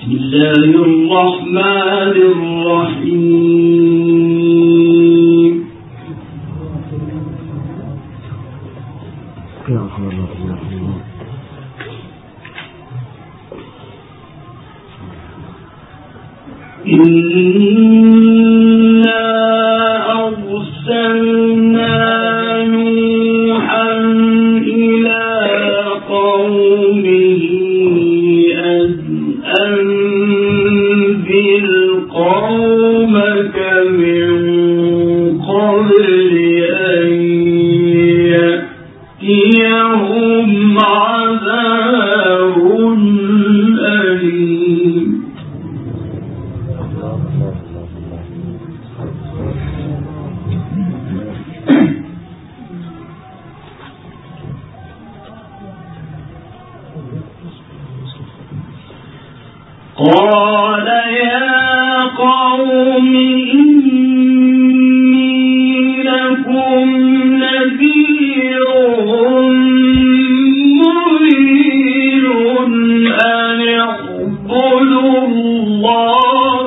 بسم الله الرحمن الرحيم إنا أرسلنا نوحا إلى قومه أن أنذر قومك من قبل أن يأتيهم عذاب أليم قال يا قوم إني لكم نذير مبين أن اعبدوا الله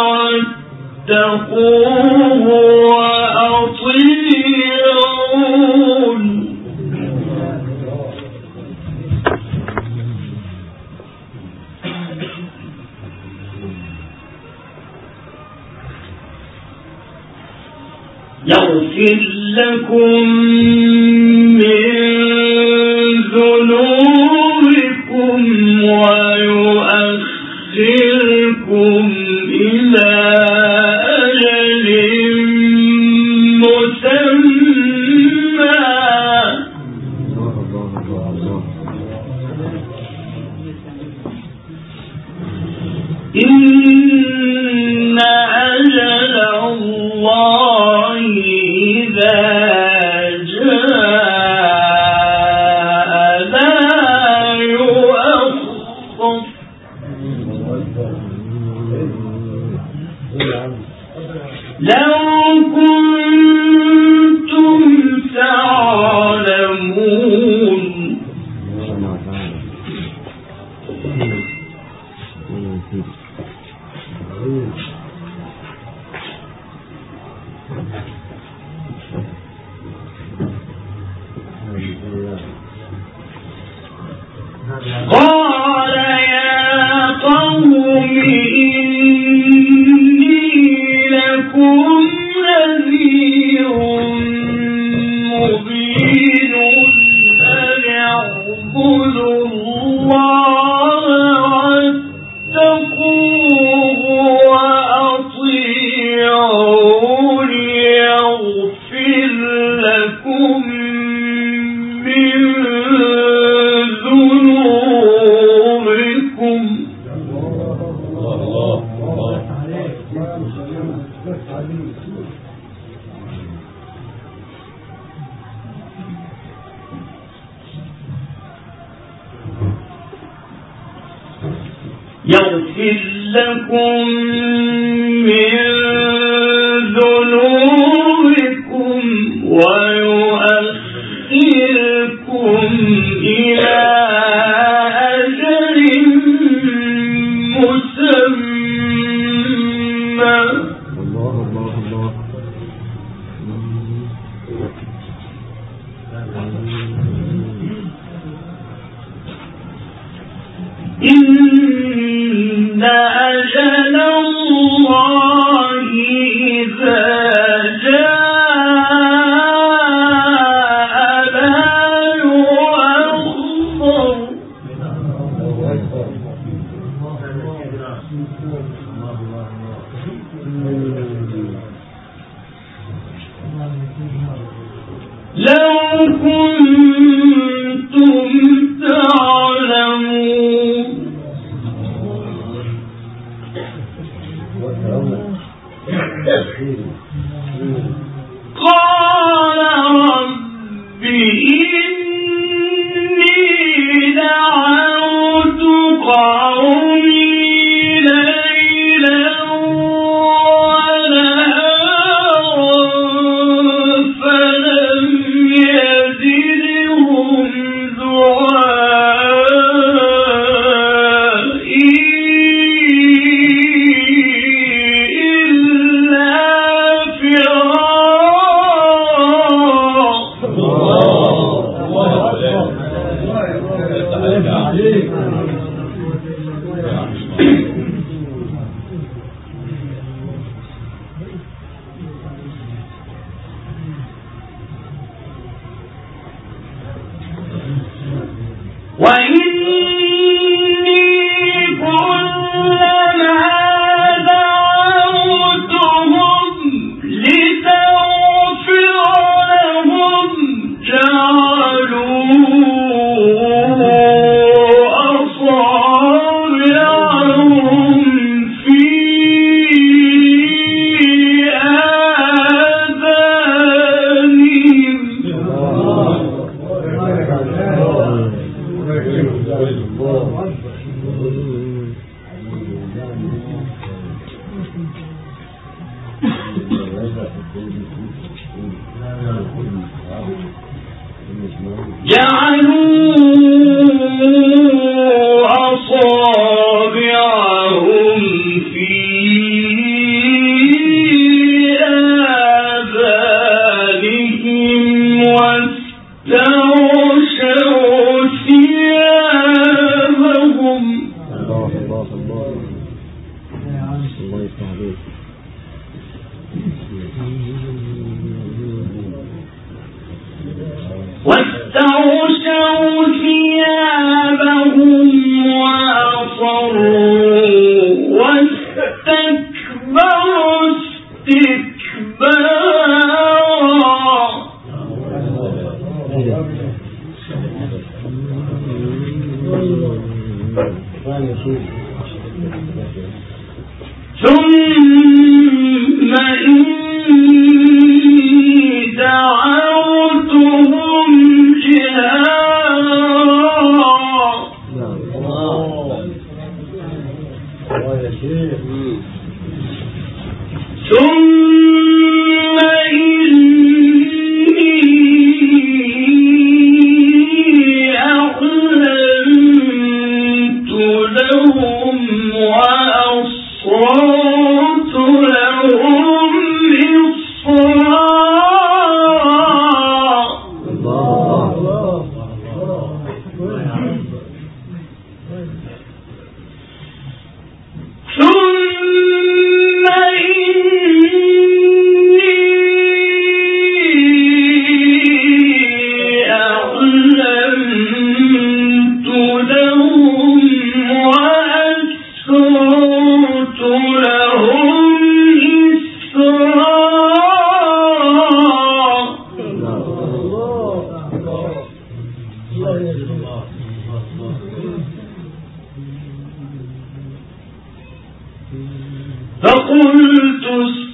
واتقوه وأطيعون يغفر لكم من ذنوبكم ويؤخركم إلى أجل مسمى إن أجل الله إذا جاء لا يؤخر لو كنتم تعلمون قال يا قوم إني لكم نذير مبين أن اعبدوا الله واتقوه وأطيعون يغفر لكم من ذنوبكم يغفر لكم من ذنوبكم ويؤخركم إلى أجل مسمى إن أجل الله إذا جاء لا يؤخر لو كنتم تعلمون قال رب إني دعوت قومي ليلا ونهارا فلم يزدهم دعائي جعلوا أصابعهم في آذانهم واستغشوا ثيابهم وأصروا واستكبروا استكبارا ثم إني دعوتهم جهارا ثم إني أعلنت لهم وأسررت لهم إسرارا ثم إني أعلنت لهم وأسررت لهم إسرارا فقلت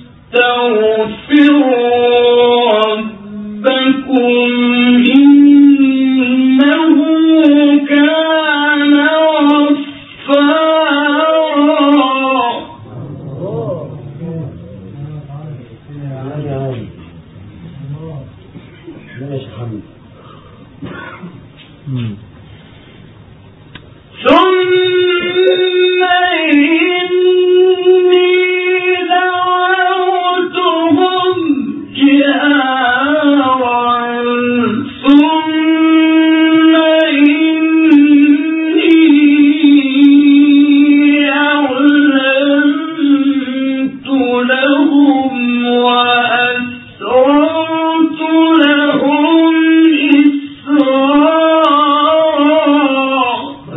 استغفروا ربكم إنه كان غفارا ثم إني دعوتهم جهارا ثم إني أعلنت لهم وأسررت لهم إسرارا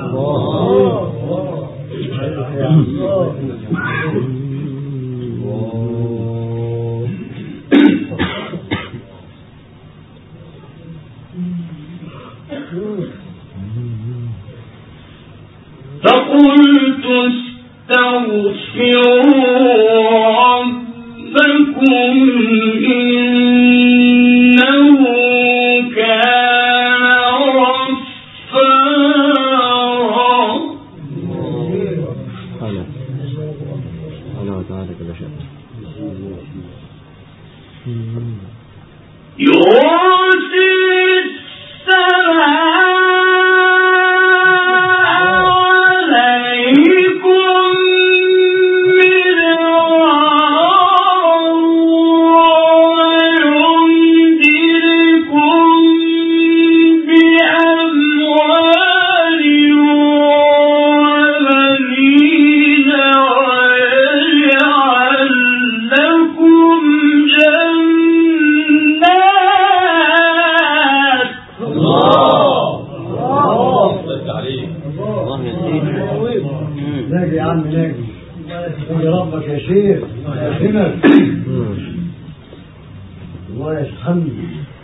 فقلت استغفروا ربكم إنه كان غفارا يرسل السماء عليكم مدرارا ويمددكم بأموال وبنين ويجعل لكم جنات ناجي يا عم ناجي ناجي ربك يا شيخ يا خمر الله يسحمني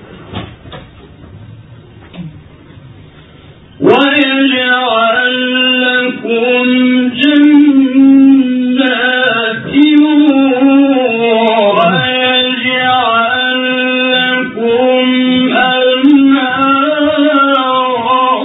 ويجعل لكم جنات ويجعل لكم أنهارا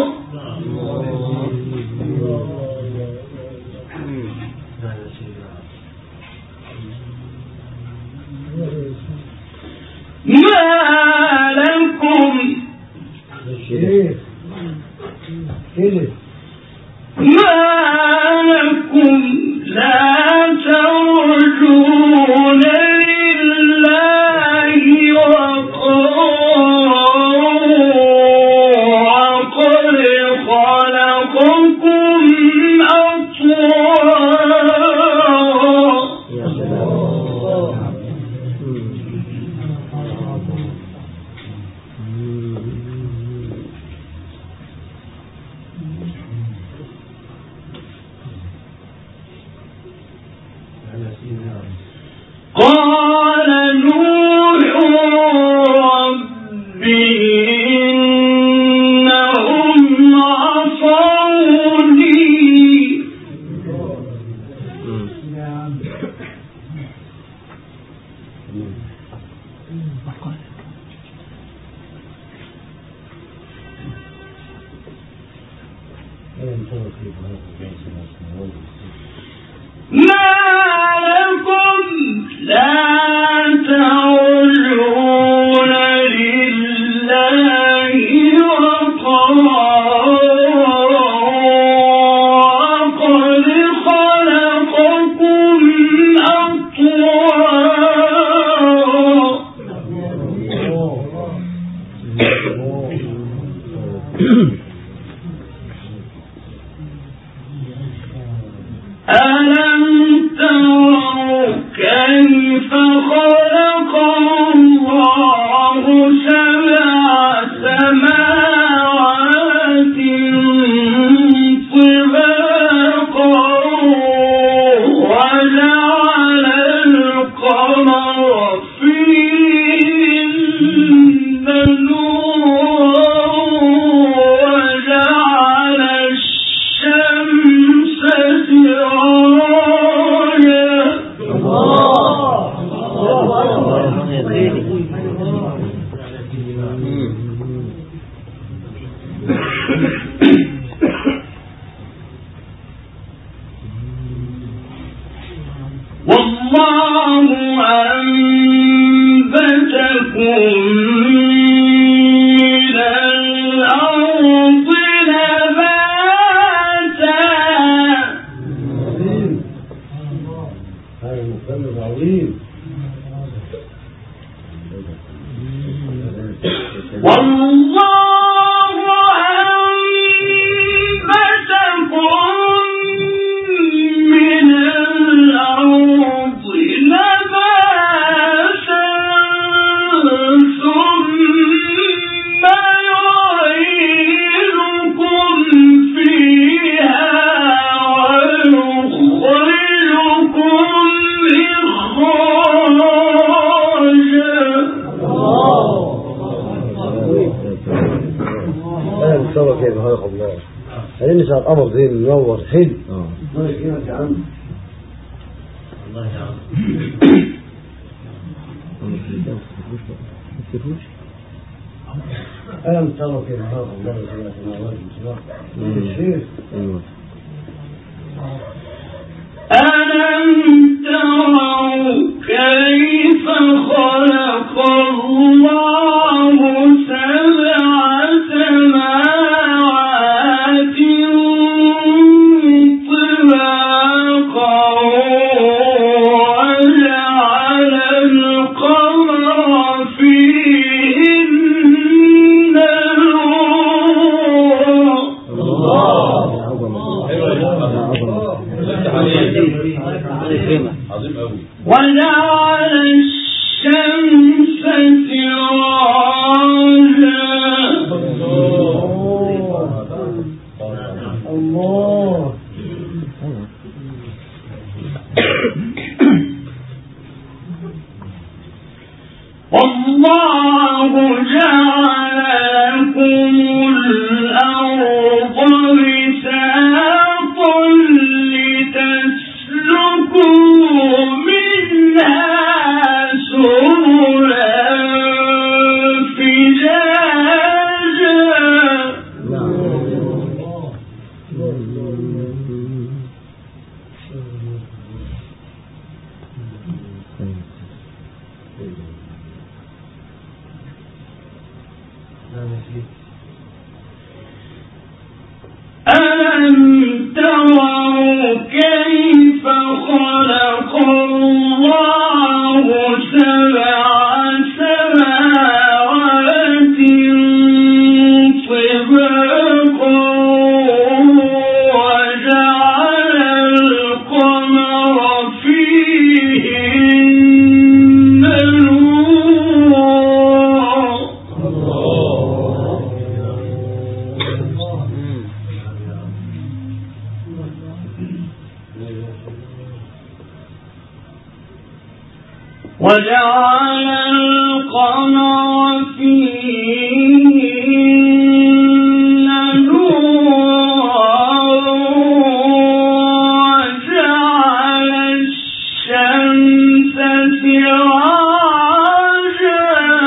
القمر زي منور حلو. الله يكرمك يا عم. الله يا عم. ألم تروا كيف خلق الله سبع سماوات وسبع الشيخ. ألم تروا كيف خلق الله سبع سماوات وجعل الشمس سراجا. الله والله جعل لكم الأرض بساطا لتسلكوا منها سبلا فجاجا. خلق الله سبع سماوات طباقا وجعل القمر فيهن نورا وجعل القمر فيهن نورا وجعل الشمس سراجا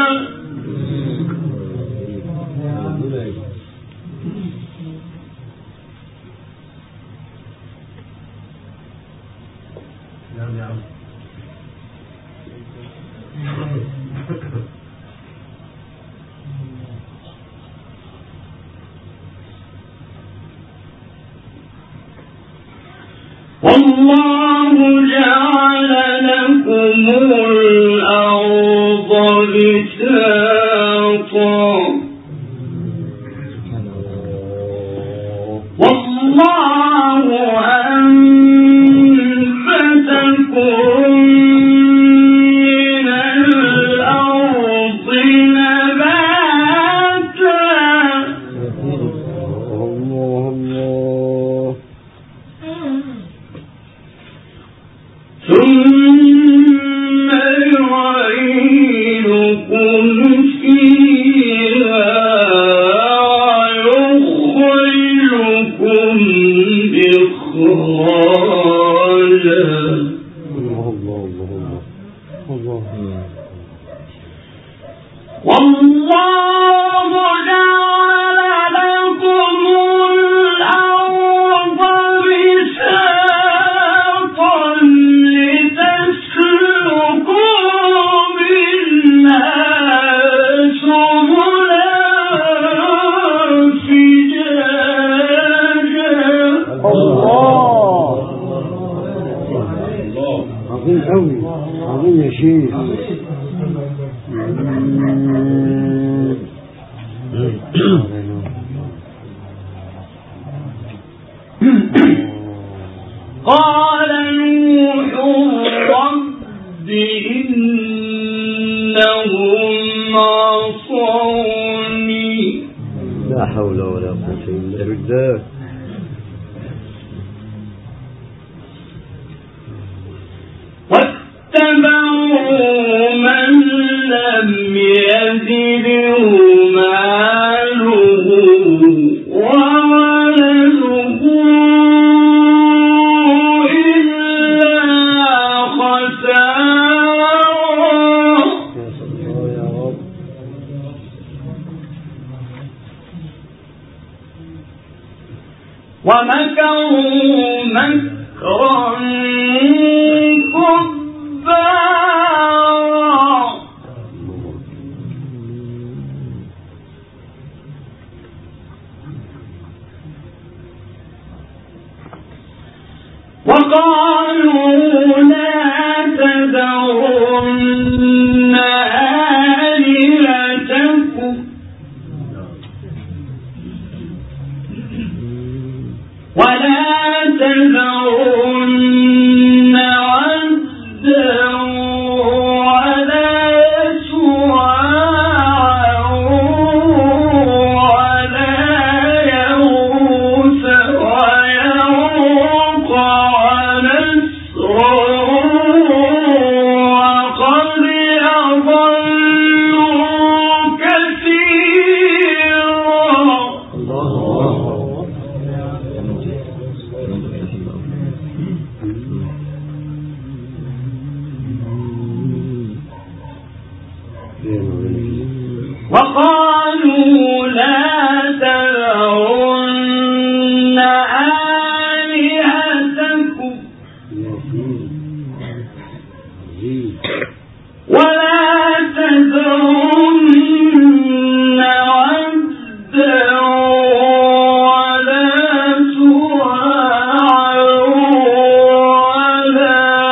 والله جعل لكم الأرض بساطا والله أنبتكم من الأرض نباتا ثم يعيدكم فيها ويخرجكم إخراجا والله جعل لكم الأرض بساطا لتسلكوا منها سبلا فجاجا عظيم قوي، عظيم يا شيخ. قال نوح رب إنهم عصوني لا حول ولا قوة إلا بالله. واتبعوا من لم يزده ماله وولده إلا خسارا ومكروا مكرا كبارا وقالوا لا تذرن آلهتكم ولا تذرن ودا ولا سواعا ولا يغوث ويعوق ونسرا وقد أضلوا كثيرا وقالوا لا تذرن آلهتكم ولا تذرن ودا ولا سواعا ولا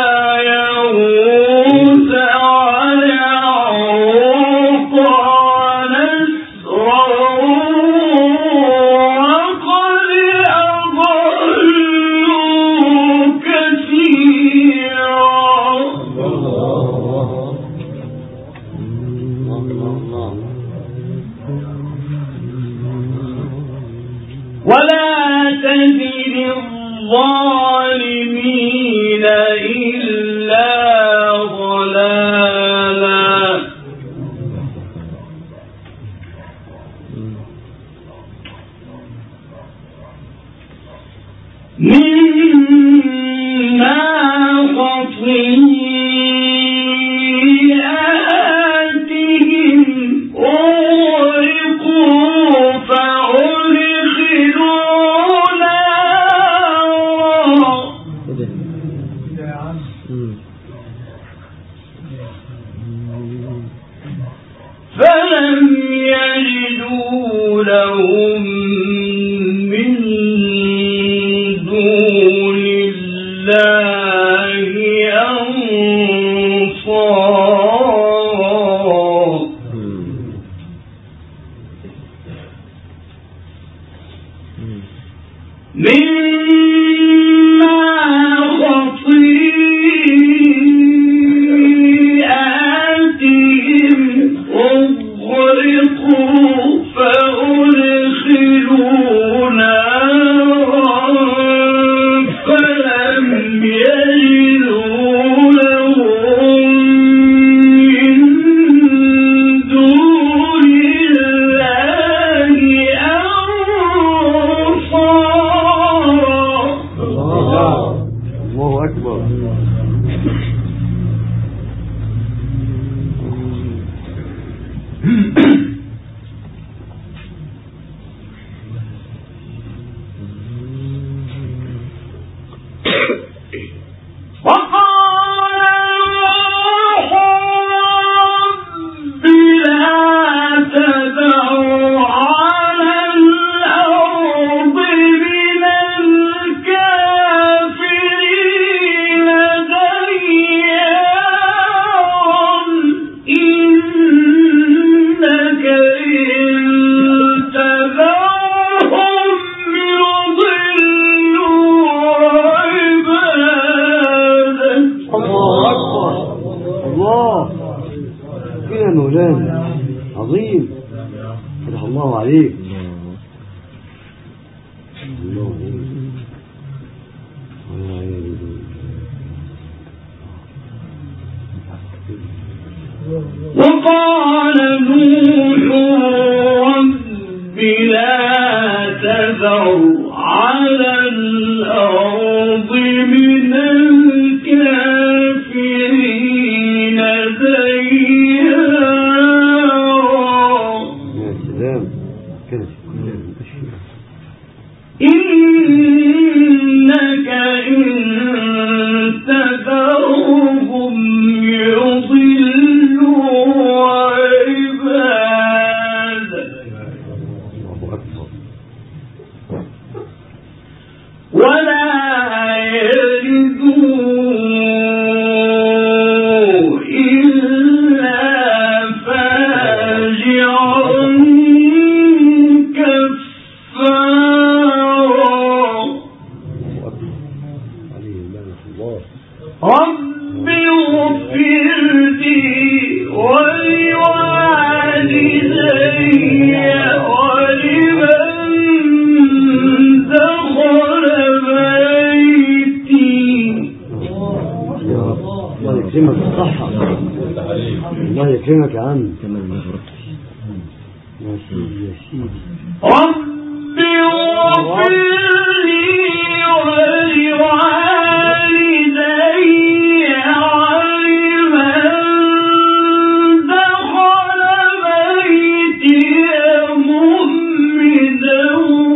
فلم يجدوا لهم من دون الله أنصارا مما خطيئاتهم أغرقوا فأدخلوا نارا فلم يجدوا لهم من دون الله أنصارا. الله أكبر. عظيم. فتح الله عليك. وقال نوح رب لا تذر على الأرض من الكافرين إنك إن تذرهم يضلوا عبادك ولا يلدوا إلا فاجعا رب اغفر لي ولوالدي ولمن دخل بيتي. الله يكرمك الصحة. الله يكرمك يا عم. يا سيدي يا سيدي. رب اغفر لي ولوالدي ولمن دخل بيتي مؤمنا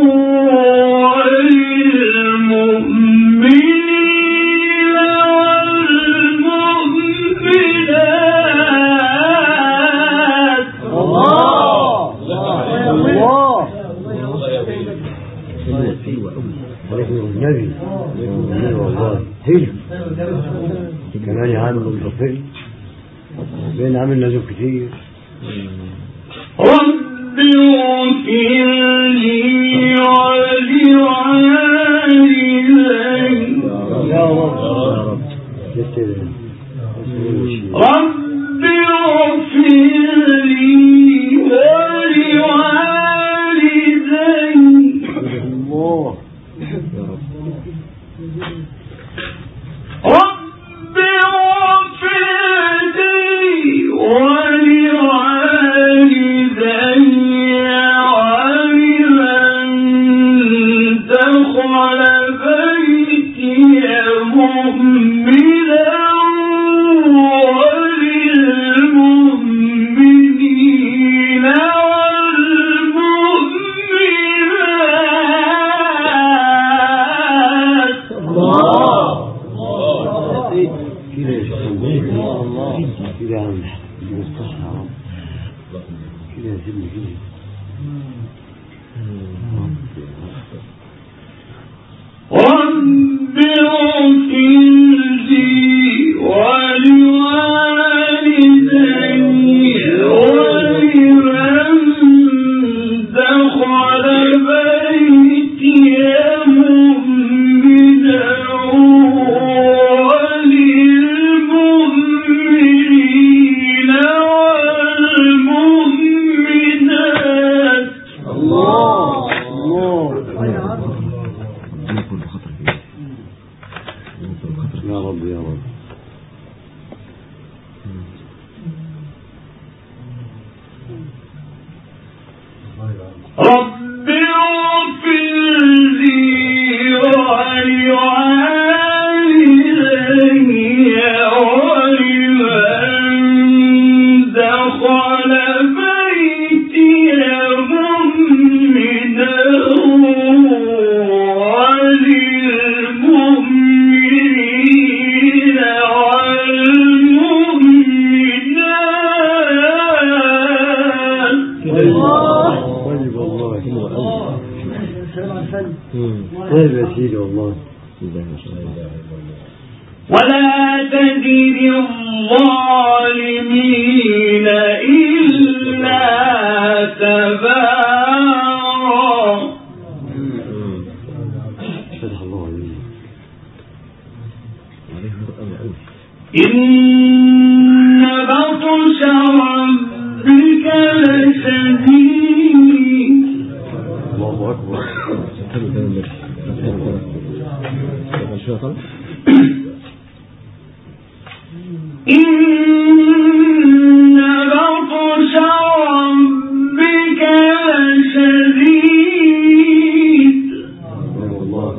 وللمؤمنين والمؤمنات. النبي والله حلو كمان يا عم مغفر بين عامل نزول كتير. رب اغفر لي ولوالدي يا رب رب اغفر لي ولوالدي الله رب اغفر لي ولوالدي ولمن دخل بيتي مؤمنا وللمؤمنين والمؤمنات. الله كده يا عم الصحة يا رب كده يا سيدنا كده رب اغفر لي ولوالدي ولمن دخل بيتي مؤمنا وللمؤمنين والمؤمنات. الله يا رب يا رب. رب اغفر لي ولوالدي ولمن دخل بيتي مؤمنا وللمؤمنين والمؤمنات. طيب يا سيدي والله. ولا تزد الظالمين إلا تبارا. فتح الله عليك. إن بطش ربك لشديد. الله أكبر. إن بطش ربك لشديد. الله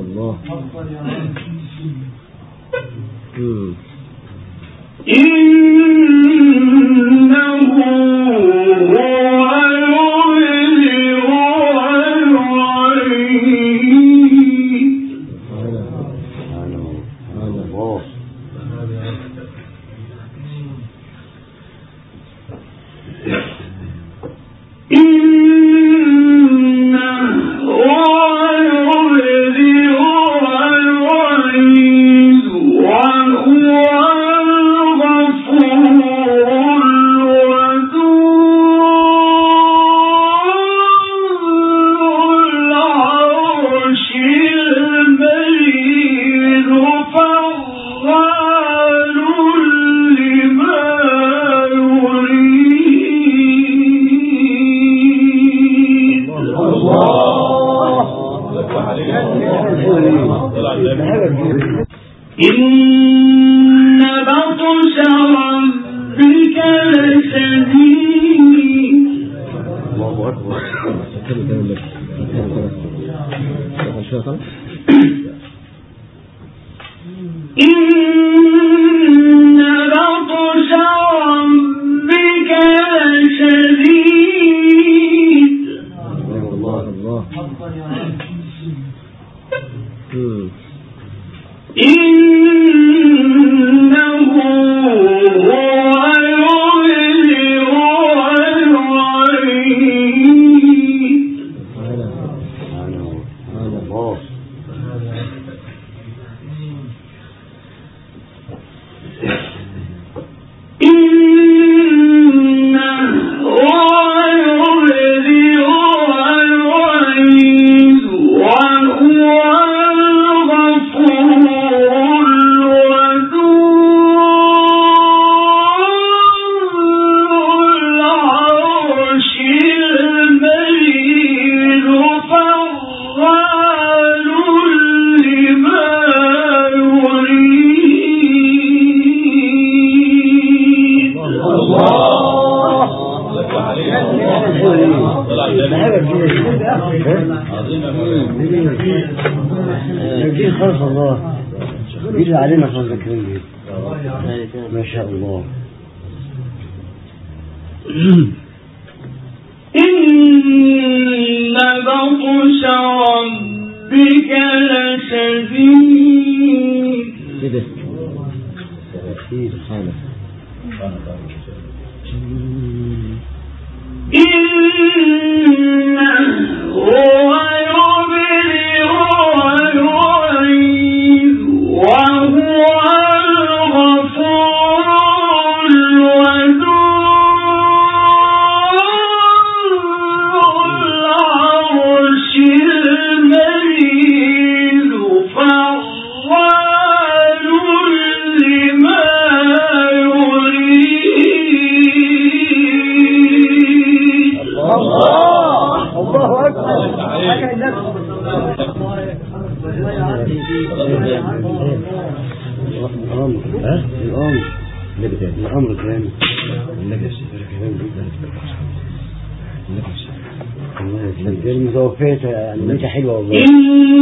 إنه هو يبدئ ويعيد. إن بطش ربك لشديد. الله أكبر. إن بطش ربك لشديد. الله إنه هو يبدئ ويعيد. نجيل خلص الله يجي علينا في الذكرين ما شاء الله. إن بطش ربك لشديد. الأمر كان النبي متوفيتها يعني ميتة حلوة والله. إن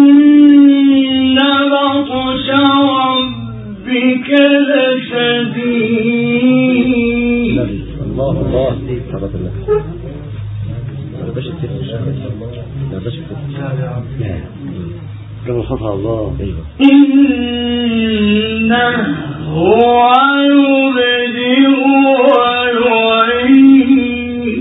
بطش ربك لشديد. الله صلاة الله. لا باش كما خطأ الله. إنه هو يبدئ ويعيد.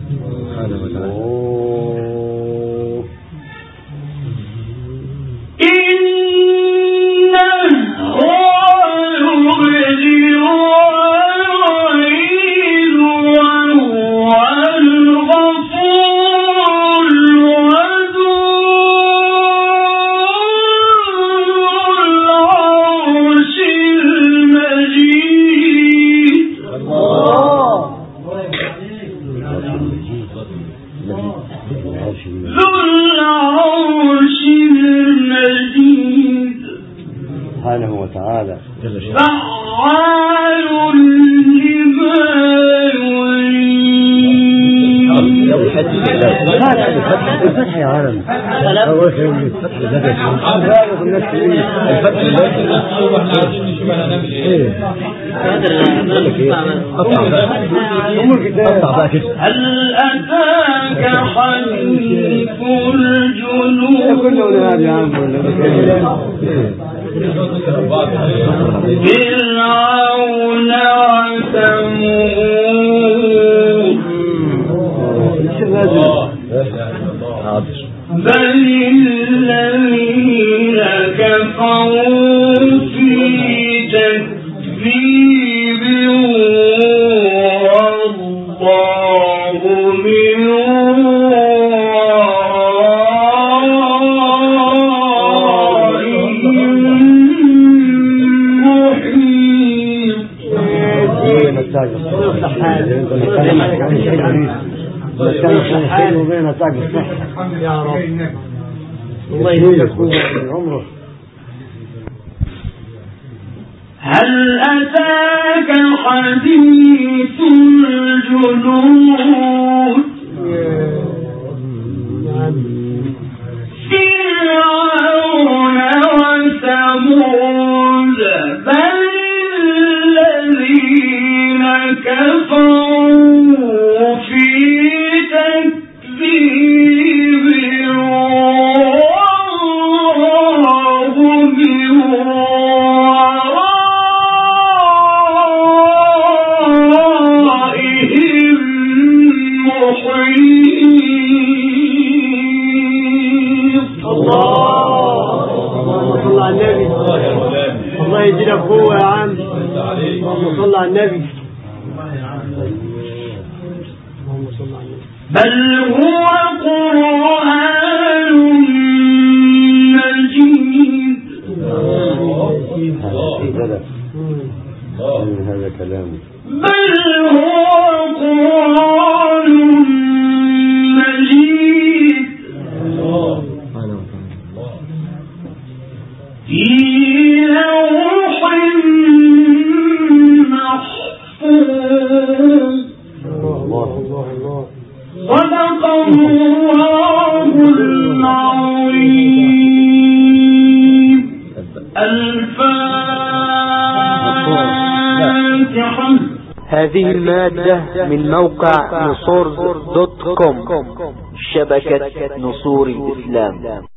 الفتح يا عالم أول شيء الفتح الفتح هل أتاك حديث الجنود فرعون وثمود بل الذين كفروا في تكذيب والله من وبين أتاك الصحة يا رب الله يهديك عمره. هل أتاك حديث الجنود فرعون وثمود بل الذين كفروا في تكذيب والله من ورائهم محيط. اللهم صل على النبي. الله يدينا قوة يا عم. اللهم صل على النبي. بل هو قرآن مجيد. هذا كلام. بل هو قرآن مجيد في لوح محفوظ. صدق الله العظيم. الفاتحة. هذه المادة من موقع نصور.com شبكة نصور الإسلام.